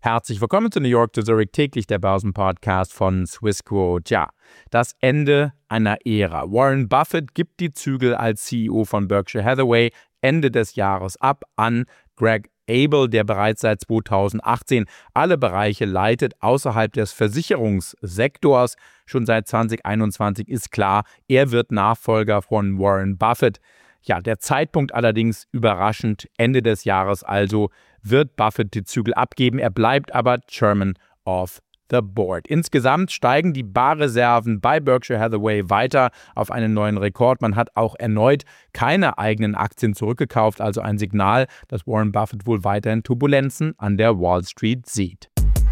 Herzlich willkommen zu New York to Zurich, täglich der Börsenpodcast von Swissquote. Ja, das Ende einer Ära. Warren Buffett gibt die Zügel als CEO von Berkshire Hathaway Ende des Jahres ab an Greg Abel, der bereits seit 2018 alle Bereiche leitet außerhalb des Versicherungssektors. Schon seit 2021 ist klar, er wird Nachfolger von Warren Buffett. Ja, der Zeitpunkt allerdings überraschend, Ende des Jahres also wird Buffett die Zügel abgeben. Er bleibt aber Chairman of the Board. Insgesamt steigen die Barreserven bei Berkshire Hathaway weiter auf einen neuen Rekord. Man hat auch erneut keine eigenen Aktien zurückgekauft, also ein Signal, dass Warren Buffett wohl weiterhin Turbulenzen an der Wall Street sieht.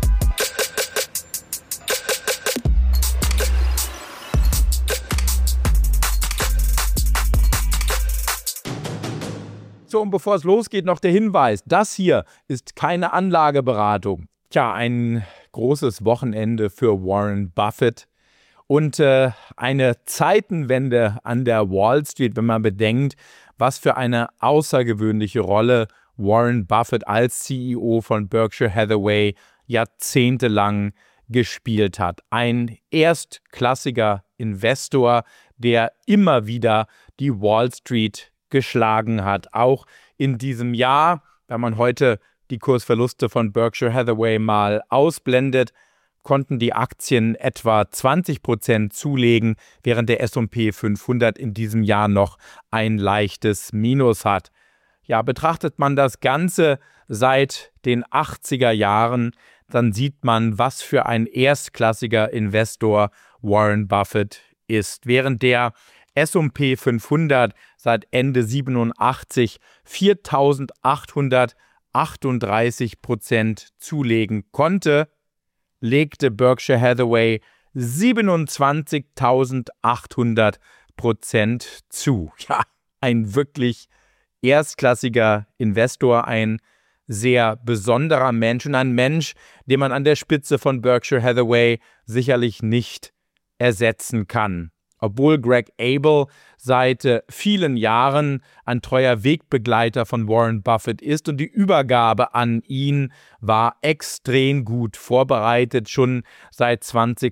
So, und bevor es losgeht, noch der Hinweis, das hier ist keine Anlageberatung. Tja, ein großes Wochenende für Warren Buffett und eine Zeitenwende an der Wall Street, wenn man bedenkt, was für eine außergewöhnliche Rolle Warren Buffett als CEO von Berkshire Hathaway jahrzehntelang gespielt hat. Ein erstklassiger Investor, der immer wieder die Wall Street geschlagen hat. Auch in diesem Jahr, wenn man heute die Kursverluste von Berkshire Hathaway mal ausblendet, konnten die Aktien etwa 20% zulegen, während der S&P 500 in diesem Jahr noch ein leichtes Minus hat. Ja, betrachtet man das Ganze seit den 80er Jahren, dann sieht man, was für ein erstklassiger Investor Warren Buffett ist. Während der S&P 500 seit Ende 87 4.838% zulegen konnte, legte Berkshire Hathaway 27.800% zu. Ja, ein wirklich erstklassiger Investor, ein sehr besonderer Mensch und ein Mensch, den man an der Spitze von Berkshire Hathaway sicherlich nicht ersetzen kann. Obwohl Greg Abel seit vielen Jahren ein treuer Wegbegleiter von Warren Buffett ist und die Übergabe an ihn war extrem gut vorbereitet. Schon seit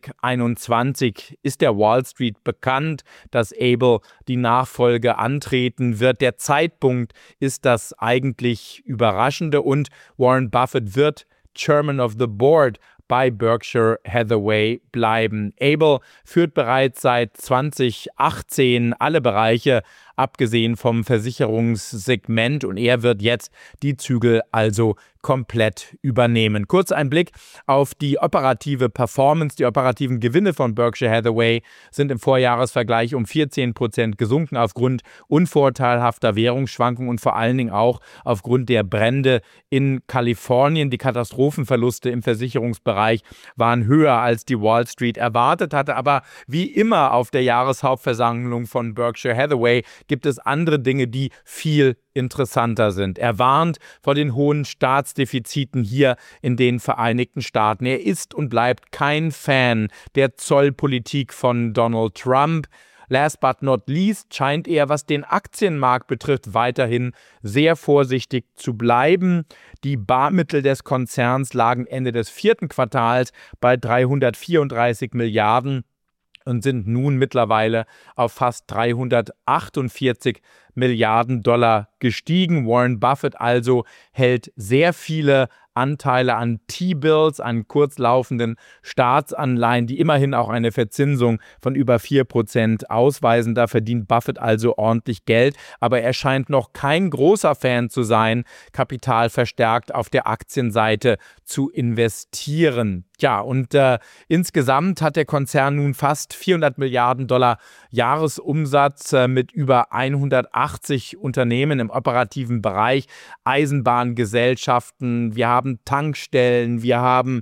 2021 ist der Wall Street bekannt, dass Abel die Nachfolge antreten wird. Der Zeitpunkt ist das eigentlich Überraschende und Warren Buffett wird Chairman of the Board bei Berkshire Hathaway bleiben. Abel führt bereits seit 2018 alle Bereiche, abgesehen vom Versicherungssegment, und er wird jetzt die Zügel also komplett übernehmen. Kurz ein Blick auf die operative Performance. Die operativen Gewinne von Berkshire Hathaway sind im Vorjahresvergleich um 14% gesunken aufgrund unvorteilhafter Währungsschwankungen und vor allen Dingen auch aufgrund der Brände in Kalifornien. Die Katastrophenverluste im Versicherungsbereich waren höher, als die Wall Street erwartet hatte. Aber wie immer auf der Jahreshauptversammlung von Berkshire Hathaway gibt es andere Dinge, die viel interessanter sind. Er warnt vor den hohen Staatsdefiziten hier in den Vereinigten Staaten. Er ist und bleibt kein Fan der Zollpolitik von Donald Trump. Last but not least scheint er, was den Aktienmarkt betrifft, weiterhin sehr vorsichtig zu bleiben. Die Barmittel des Konzerns lagen Ende des 4. Quartals bei 334 Milliarden und sind nun mittlerweile auf fast 348 Milliarden Dollar gestiegen. Warren Buffett also hält sehr viele Anteile an T-Bills, an kurzlaufenden Staatsanleihen, die immerhin auch eine Verzinsung von über 4% ausweisen. Da verdient Buffett also ordentlich Geld, aber er scheint noch kein großer Fan zu sein, Kapital verstärkt auf der Aktienseite zu investieren. Ja, und insgesamt hat der Konzern nun fast 400 Milliarden Dollar Jahresumsatz mit über 180 Unternehmen im operativen Bereich, Eisenbahngesellschaften, wir haben Tankstellen, wir haben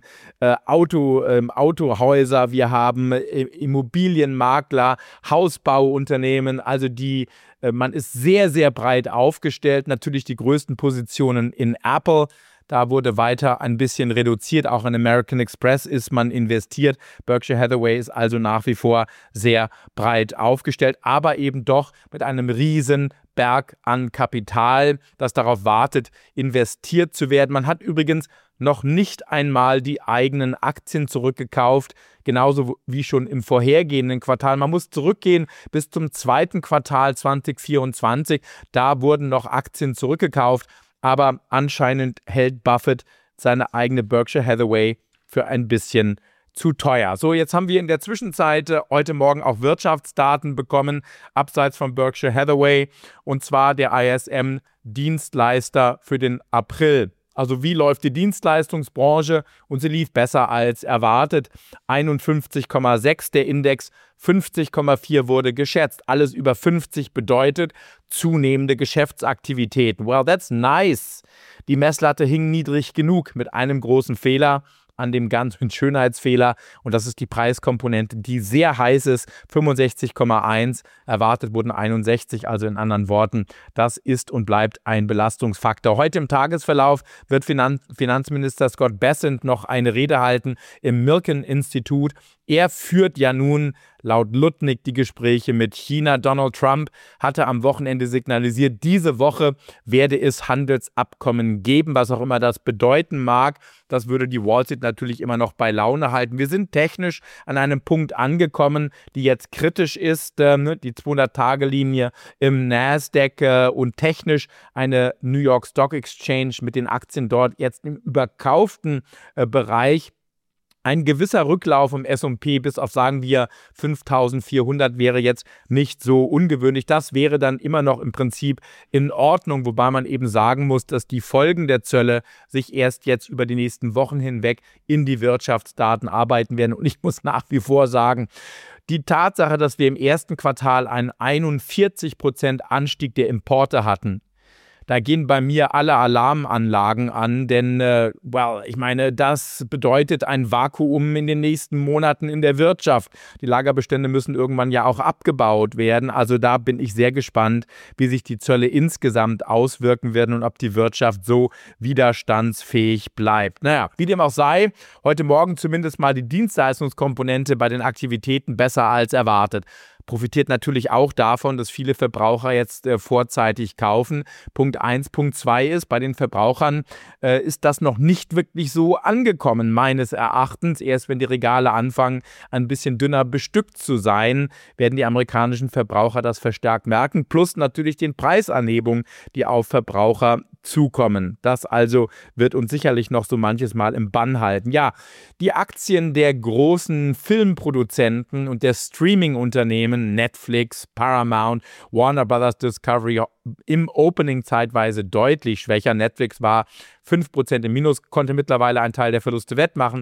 Autohäuser, wir haben Immobilienmakler, Hausbauunternehmen, also man ist sehr, sehr breit aufgestellt, natürlich die größten Positionen in Apple. Da wurde weiter ein bisschen reduziert. Auch in American Express ist man investiert. Berkshire Hathaway ist also nach wie vor sehr breit aufgestellt, aber eben doch mit einem riesen Berg an Kapital, das darauf wartet, investiert zu werden. Man hat übrigens noch nicht einmal die eigenen Aktien zurückgekauft, genauso wie schon im vorhergehenden Quartal. Man muss zurückgehen bis zum zweiten Quartal 2024. Da wurden noch Aktien zurückgekauft, aber anscheinend hält Buffett seine eigene Berkshire Hathaway für ein bisschen zu teuer. So, jetzt haben wir in der Zwischenzeit heute Morgen auch Wirtschaftsdaten bekommen, abseits von Berkshire Hathaway, und zwar der ISM-Dienstleister für den April. Also wie läuft die Dienstleistungsbranche? Und sie lief besser als erwartet. 51,6 der Index, 50,4 wurde geschätzt. Alles über 50 bedeutet zunehmende Geschäftsaktivitäten. Well, that's nice. Die Messlatte hing niedrig genug mit einem großen Fehler an dem ganzen Schönheitsfehler, und das ist die Preiskomponente, die sehr heiß ist, 65,1, erwartet wurden 61, also in anderen Worten, das ist und bleibt ein Belastungsfaktor. Heute im Tagesverlauf wird Finanzminister Scott Bessent noch eine Rede halten im Milken-Institut. Er führt ja nun laut Lutnick die Gespräche mit China. Donald Trump hatte am Wochenende signalisiert, diese Woche werde es Handelsabkommen geben, was auch immer das bedeuten mag. Das würde die Wall Street natürlich immer noch bei Laune halten. Wir sind technisch an einem Punkt angekommen, die jetzt kritisch ist, die 200-Tage-Linie im Nasdaq und technisch eine New York Stock Exchange mit den Aktien dort jetzt im überkauften Bereich. Ein gewisser Rücklauf im S&P bis auf, sagen wir, 5.400 wäre jetzt nicht so ungewöhnlich. Das wäre dann immer noch im Prinzip in Ordnung, wobei man eben sagen muss, dass die Folgen der Zölle sich erst jetzt über die nächsten Wochen hinweg in die Wirtschaftsdaten arbeiten werden. Und ich muss nach wie vor sagen, die Tatsache, dass wir im ersten Quartal einen 41% Anstieg der Importe hatten, da gehen bei mir alle Alarmanlagen an, denn, ich meine, das bedeutet ein Vakuum in den nächsten Monaten in der Wirtschaft. Die Lagerbestände müssen irgendwann ja auch abgebaut werden. Also da bin ich sehr gespannt, wie sich die Zölle insgesamt auswirken werden und ob die Wirtschaft so widerstandsfähig bleibt. Naja, wie dem auch sei, heute Morgen zumindest mal die Dienstleistungskomponente bei den Aktivitäten besser als erwartet. Profitiert natürlich auch davon, dass viele Verbraucher jetzt vorzeitig kaufen. Punkt 1. Punkt 2 ist, bei den Verbrauchern ist das noch nicht wirklich so angekommen, meines Erachtens. Erst wenn die Regale anfangen, ein bisschen dünner bestückt zu sein, werden die amerikanischen Verbraucher das verstärkt merken. Plus natürlich den Preisanhebungen, die auf Verbraucher zukommen. Das also wird uns sicherlich noch so manches Mal im Bann halten. Ja, die Aktien der großen Filmproduzenten und der Streaming-Unternehmen, Netflix, Paramount, Warner Brothers Discovery, im Opening zeitweise deutlich schwächer. Netflix war 5% im Minus, konnte mittlerweile einen Teil der Verluste wettmachen.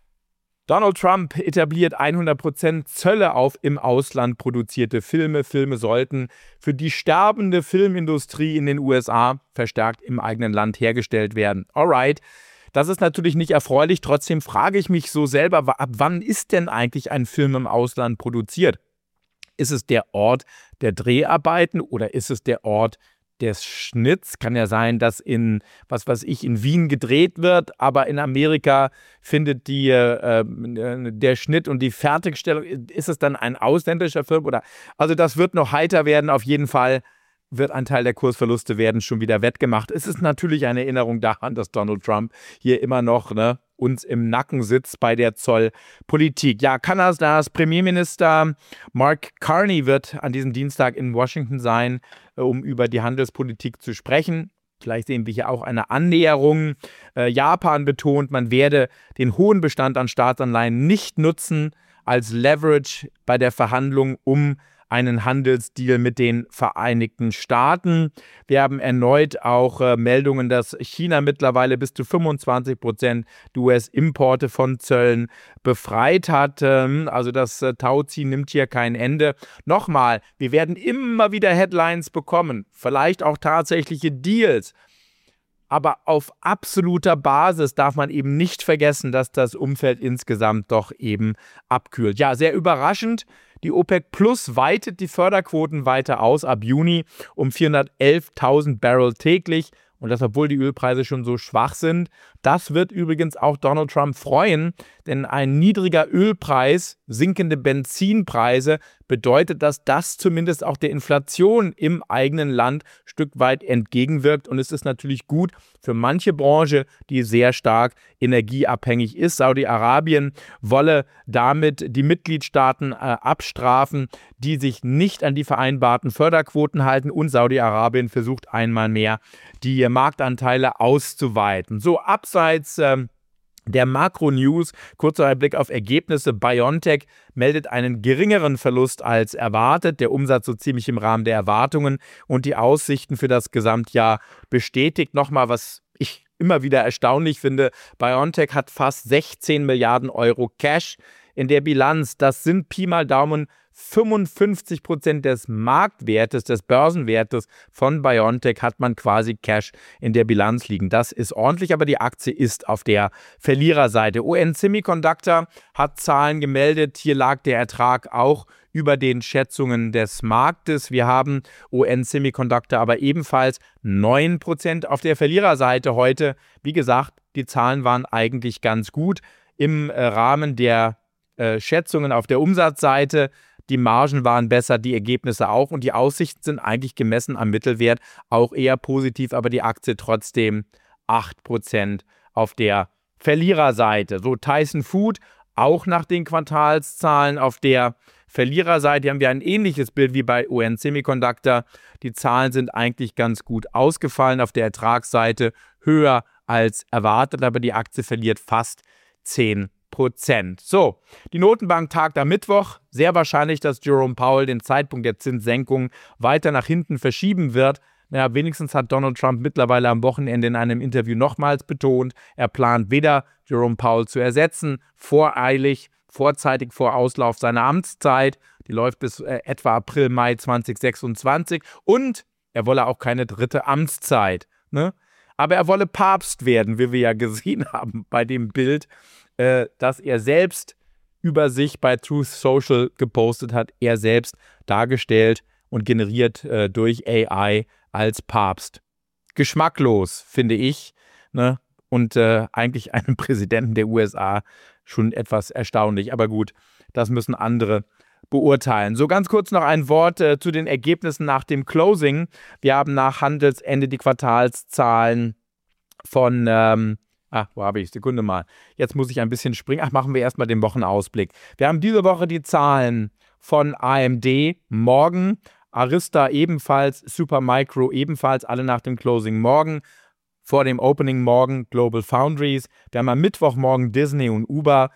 Donald Trump etabliert 100% Zölle auf im Ausland produzierte Filme. Filme sollten für die sterbende Filmindustrie in den USA verstärkt im eigenen Land hergestellt werden. Alright, das ist natürlich nicht erfreulich. Trotzdem frage ich mich so selber, ab wann ist denn eigentlich ein Film im Ausland produziert? Ist es der Ort der Dreharbeiten oder ist es der Ort des Schnitts? Kann ja sein, dass in Wien gedreht wird, aber in Amerika findet der Schnitt und die Fertigstellung, ist es dann ein ausländischer Film? Also das wird noch heiter werden. Auf jeden Fall wird ein Teil der Kursverluste werden schon wieder wettgemacht. Es ist natürlich eine Erinnerung daran, dass Donald Trump hier immer noch uns im Nacken sitzt bei der Zollpolitik. Ja, Kanadas Premierminister Mark Carney wird an diesem Dienstag in Washington sein, um über die Handelspolitik zu sprechen. Vielleicht sehen wir hier auch eine Annäherung. Japan betont, man werde den hohen Bestand an Staatsanleihen nicht nutzen als Leverage bei der Verhandlung um einen Handelsdeal mit den Vereinigten Staaten. Wir haben erneut auch Meldungen, dass China mittlerweile bis zu 25% der US-Importe von Zöllen befreit hat. Also das Tauziehen nimmt hier kein Ende. Nochmal, wir werden immer wieder Headlines bekommen, vielleicht auch tatsächliche Deals. Aber auf absoluter Basis darf man eben nicht vergessen, dass das Umfeld insgesamt doch eben abkühlt. Ja, sehr überraschend. Die OPEC Plus weitet die Förderquoten weiter aus ab Juni um 411.000 Barrel täglich. Und das, obwohl die Ölpreise schon so schwach sind. Das wird übrigens auch Donald Trump freuen, denn ein niedriger Ölpreis, sinkende Benzinpreise bedeutet, dass das zumindest auch der Inflation im eigenen Land ein Stück weit entgegenwirkt. Und es ist natürlich gut für manche Branche, die sehr stark energieabhängig ist. Saudi-Arabien wolle damit die Mitgliedstaaten abstrafen, die sich nicht an die vereinbarten Förderquoten halten. Und Saudi-Arabien versucht einmal mehr, die Marktanteile auszuweiten. So, abseits der Makro-News, kurzer Blick auf Ergebnisse. BioNTech meldet einen geringeren Verlust als erwartet. Der Umsatz so ziemlich im Rahmen der Erwartungen und die Aussichten für das Gesamtjahr bestätigt nochmal, was ich immer wieder erstaunlich finde. BioNTech hat fast 16 Milliarden Euro Cash in der Bilanz. Das sind Pi mal Daumen 55% des Marktwertes, des Börsenwertes von BioNTech hat man quasi Cash in der Bilanz liegen. Das ist ordentlich, aber die Aktie ist auf der Verliererseite. ON Semiconductor hat Zahlen gemeldet. Hier lag der Ertrag auch über den Schätzungen des Marktes. Wir haben ON Semiconductor aber ebenfalls 9% auf der Verliererseite heute. Wie gesagt, die Zahlen waren eigentlich ganz gut im Rahmen der Schätzungen auf der Umsatzseite. Die Margen waren besser, die Ergebnisse auch und die Aussichten sind eigentlich gemessen am Mittelwert auch eher positiv, aber die Aktie trotzdem 8% auf der Verliererseite. So, Tyson Food auch nach den Quartalszahlen auf der Verliererseite haben wir ein ähnliches Bild wie bei ON Semiconductor. Die Zahlen sind eigentlich ganz gut ausgefallen, auf der Ertragsseite höher als erwartet, aber die Aktie verliert fast 10%. So, die Notenbank tagt am Mittwoch. Sehr wahrscheinlich, dass Jerome Powell den Zeitpunkt der Zinssenkung weiter nach hinten verschieben wird. Naja, wenigstens hat Donald Trump mittlerweile am Wochenende in einem Interview nochmals betont, er plant weder Jerome Powell zu ersetzen, voreilig, vorzeitig vor Auslauf seiner Amtszeit. Die läuft bis etwa April, Mai 2026 und er wolle auch keine dritte Amtszeit. Ne? Aber er wolle Papst werden, wie wir ja gesehen haben bei dem Bild, das er selbst über sich bei Truth Social gepostet hat, er selbst dargestellt und generiert durch AI als Papst. Geschmacklos, finde ich, ne? Und eigentlich einem Präsidenten der USA schon etwas erstaunlich. Aber gut, das müssen andere beurteilen. So, ganz kurz noch ein Wort zu den Ergebnissen nach dem Closing. Wir haben nach Handelsende die Quartalszahlen von wo habe ich? Sekunde mal. Jetzt muss ich ein bisschen springen. Machen wir erstmal den Wochenausblick. Wir haben diese Woche die Zahlen von AMD morgen, Arista ebenfalls, Supermicro ebenfalls, alle nach dem Closing morgen. Vor dem Opening morgen Global Foundries. Wir haben am Mittwochmorgen Disney und Uber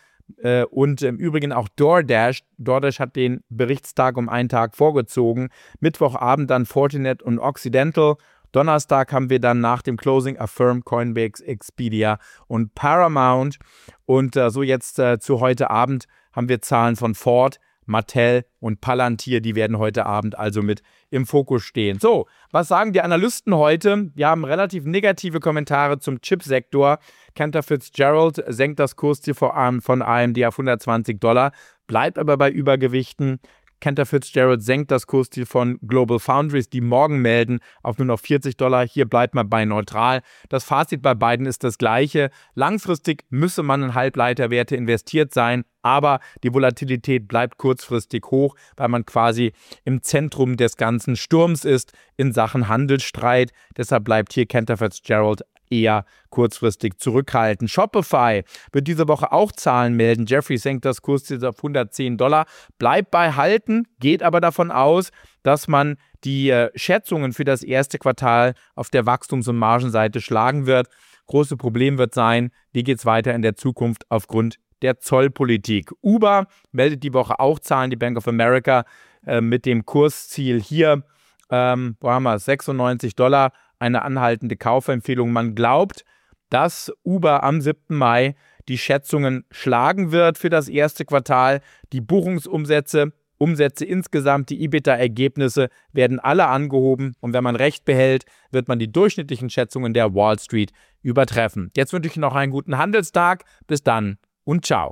und im Übrigen auch DoorDash. DoorDash hat den Berichtstag um einen Tag vorgezogen. Mittwochabend dann Fortinet und Occidental. Donnerstag haben wir dann nach dem Closing Affirm, Coinbase, Expedia und Paramount. Und so jetzt zu heute Abend haben wir Zahlen von Ford, Mattel und Palantir. Die werden heute Abend also mit im Fokus stehen. So, was sagen die Analysten heute? Wir haben relativ negative Kommentare zum Chipsektor. Cantor Fitzgerald senkt das Kursziel von AMD auf $120, bleibt aber bei Übergewichten. Cantor Fitzgerald senkt das Kursziel von Global Foundries, die morgen melden, auf nur noch $40. Hier bleibt man bei neutral. Das Fazit bei beiden ist das gleiche. Langfristig müsse man in Halbleiterwerte investiert sein, aber die Volatilität bleibt kurzfristig hoch, weil man quasi im Zentrum des ganzen Sturms ist in Sachen Handelsstreit. Deshalb bleibt hier Cantor Fitzgerald eher kurzfristig zurückhalten. Shopify wird diese Woche auch Zahlen melden. Jeffrey senkt das Kursziel auf $110, bleibt bei Halten, geht aber davon aus, dass man die Schätzungen für das erste Quartal auf der Wachstums- und Margenseite schlagen wird. Große Problem wird sein, wie geht es weiter in der Zukunft aufgrund der Zollpolitik. Uber meldet die Woche auch Zahlen, die Bank of America mit dem Kursziel hier, wo haben wir es, $96, eine anhaltende Kaufempfehlung. Man glaubt, dass Uber am 7. Mai die Schätzungen schlagen wird für das erste Quartal. Die Buchungsumsätze, Umsätze insgesamt, die EBITDA-Ergebnisse werden alle angehoben und wenn man Recht behält, wird man die durchschnittlichen Schätzungen der Wall Street übertreffen. Jetzt wünsche ich noch einen guten Handelstag. Bis dann und ciao.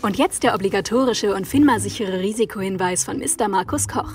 Und jetzt der obligatorische und FINMA-sichere Risikohinweis von Mr. Markus Koch.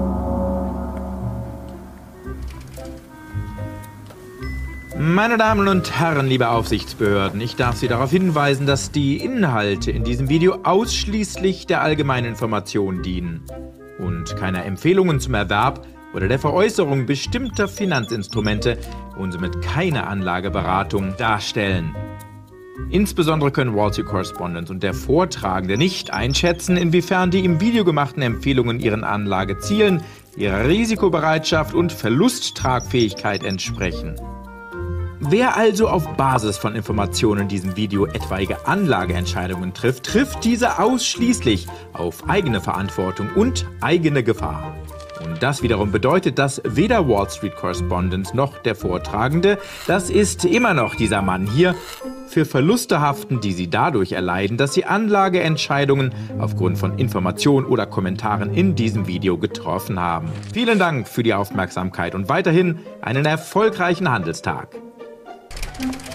Meine Damen und Herren, liebe Aufsichtsbehörden, ich darf Sie darauf hinweisen, dass die Inhalte in diesem Video ausschließlich der allgemeinen Information dienen und keiner Empfehlungen zum Erwerb oder der Veräußerung bestimmter Finanzinstrumente und somit keine Anlageberatung darstellen. Insbesondere können Wall Street Correspondent und der Vortragende nicht einschätzen, inwiefern die im Video gemachten Empfehlungen ihren Anlagezielen, ihrer Risikobereitschaft und Verlusttragfähigkeit entsprechen. Wer also auf Basis von Informationen in diesem Video etwaige Anlageentscheidungen trifft, trifft diese ausschließlich auf eigene Verantwortung und eigene Gefahr. Und das wiederum bedeutet, dass weder Wall Street Correspondent noch der Vortragende, das ist immer noch dieser Mann hier, für Verluste haften, die sie dadurch erleiden, dass sie Anlageentscheidungen aufgrund von Informationen oder Kommentaren in diesem Video getroffen haben. Vielen Dank für die Aufmerksamkeit und weiterhin einen erfolgreichen Handelstag.